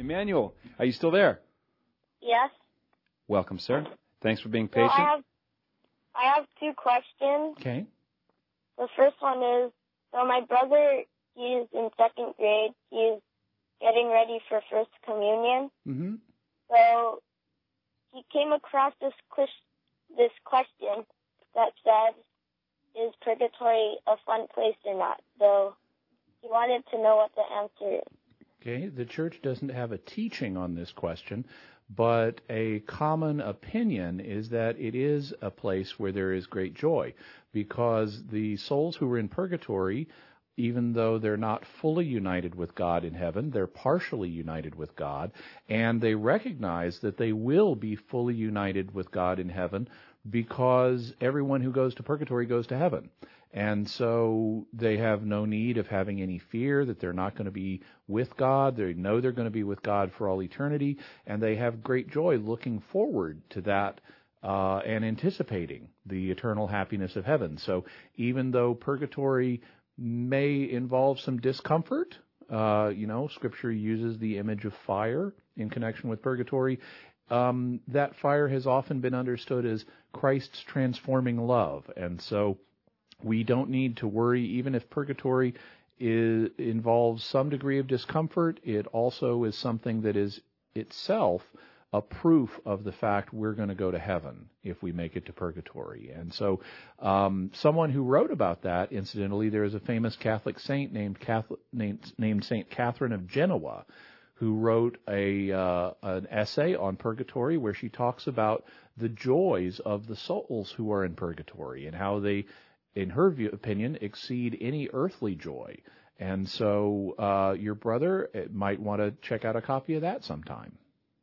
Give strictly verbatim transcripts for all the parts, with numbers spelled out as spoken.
Emmanuel, are you still there? Yes. Welcome, sir. Thanks for being So patient. I have, I have two questions. Okay. The first one is, so my brother, he's in second grade. He's getting ready for First Communion. Mm-hmm. So he came across this this question that said, is purgatory a fun place or not? So he wanted to know what the answer is. Okay, the church doesn't have a teaching on this question, but a common opinion is that it is a place where there is great joy, because the souls who are in purgatory, even though they're not fully united with God in heaven, they're partially united with God, and they recognize that they will be fully united with God in heaven because everyone who goes to purgatory goes to heaven. And so they have no need of having any fear that they're not going to be with God. They know they're going to be with God for all eternity, and they have great joy looking forward to that uh, and anticipating the eternal happiness of heaven. So even though purgatory may involve some discomfort, uh, you know, Scripture uses the image of fire in connection with purgatory. Um, that fire has often been understood as Christ's transforming love, and so we don't need to worry. Even if purgatory is, involves some degree of discomfort, it also is something that is itself a proof of the fact we're going to go to heaven if we make it to purgatory. And so um, someone who wrote about that, incidentally, there is a famous Catholic saint named, Catholic, named, named Saint Catherine of Genoa, who wrote a uh, an essay on purgatory where she talks about the joys of the souls who are in purgatory and how they, in her view, opinion, exceed any earthly joy. And so uh, your brother might want to check out a copy of that sometime.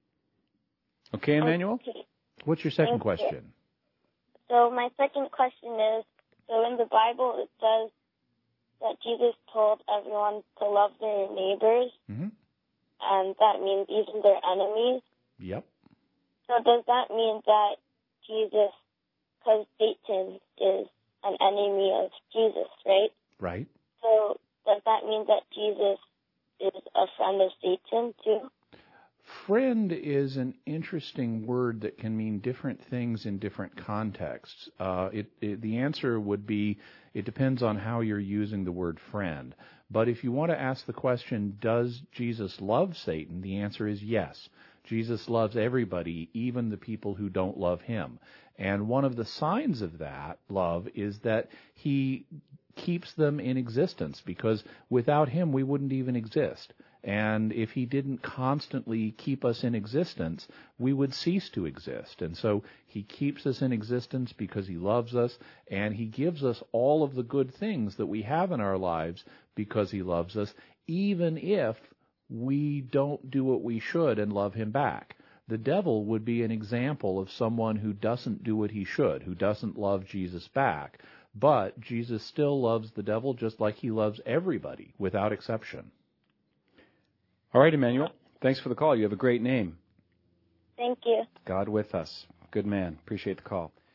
Okay, Emmanuel? Okay. What's your second Thank question? you. So my second question is, so in the Bible it says that Jesus told everyone to love their neighbors, Mm-hmm. and that means even their enemies. Yep. So does that mean that Jesus, because Satan is an enemy of Jesus, right? Right. So does that mean that Jesus is a friend of Satan too? Friend is an interesting word that can mean different things in different contexts. Uh, it, it, the answer would be it depends on how you're using the word friend. But if you want to ask the question, does Jesus love Satan? The answer is yes. Jesus loves everybody, even the people who don't love him. And one of the signs of that love is that he keeps them in existence, because without him we wouldn't even exist. And if he didn't constantly keep us in existence, we would cease to exist. And so he keeps us in existence because he loves us, and he gives us all of the good things that we have in our lives because he loves us, even if we don't do what we should and love him back. The devil would be an example of someone who doesn't do what he should, who doesn't love Jesus back. But Jesus still loves the devil just like he loves everybody, without exception. All right, Emmanuel. Thanks for the call. You have a great name. Thank you. God with us. Good man. Appreciate the call.